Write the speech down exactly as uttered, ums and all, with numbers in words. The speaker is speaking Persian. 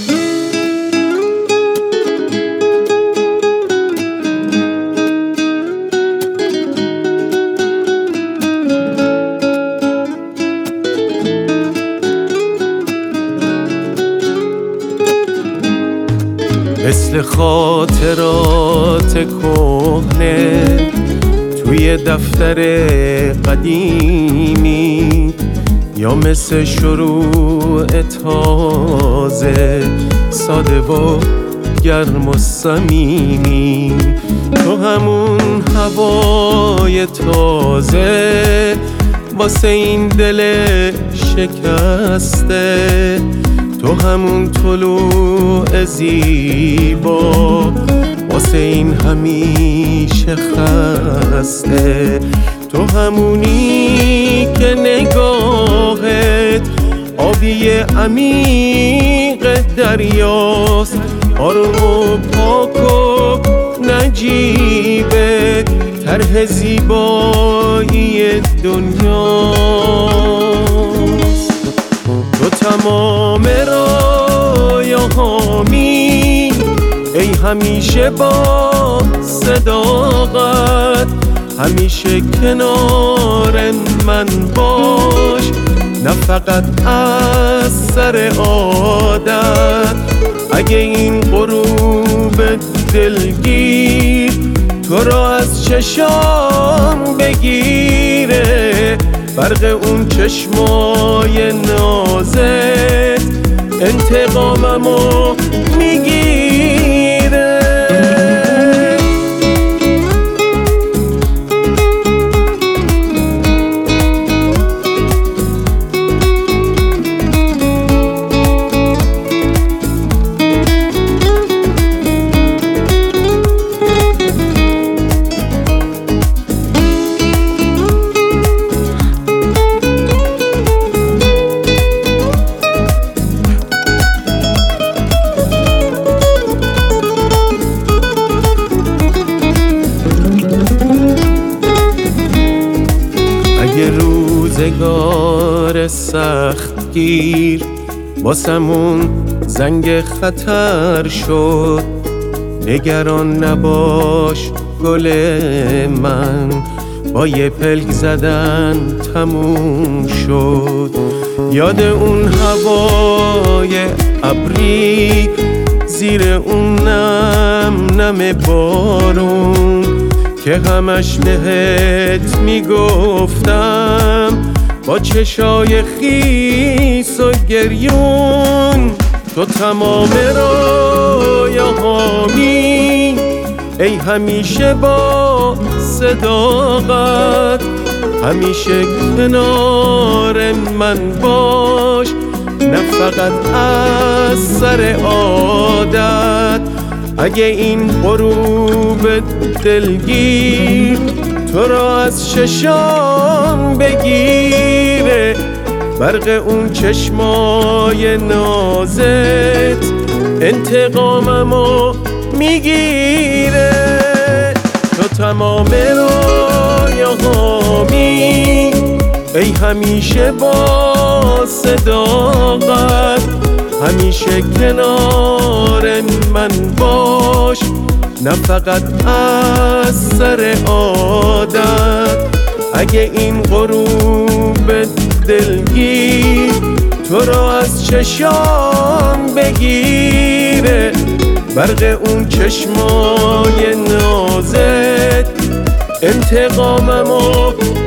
مثل خاطرات کهنه توی دفتر قدیمی، یا مثل شروع تازه ساده و گرم و صمیمی. تو همون هوای تازه واسه این دل شکسته، تو همون طلوع زیبا واسه این همیشه خسته. تو همونی که نگاهت آبی عمیق دریاست، آروم و پاک و نجیبه طرح زیبایی دنیاست. تو تمام رایه‌هامی، ای همیشه با صداقت، همیشه کنار من باش، نه فقط از سر عادت. اگه این غروب دلگیر تو را از چشام بگیره، برق اون چشمای نازت انتقاممو میگیره. روزگار سخت گیر واسمون زنگ خطر شد، نگران نباش گل من، با یه پلک زدن تموم شد. یاد اون هوای ابری زیر اون نم نم بارون که همش بهت میگفتم با چشای خیس و گریون. تو تمام رایه‌هامی، ای همیشه با صداقت، همیشه کنار من باش، نه فقط از سر عادت. اگه این غروب دلگیر تو را از چشام بگیره، برق اون چشمای نازت انتقاممو میگیره. تو تمام رایه‌هامی، ای همیشه با صداقت، همیشه کنار من باش، نه فقط از سر عادت. اگه این غروب دلگیر تو را از چشام بگیره، برق اون چشمای نازت انتقاممو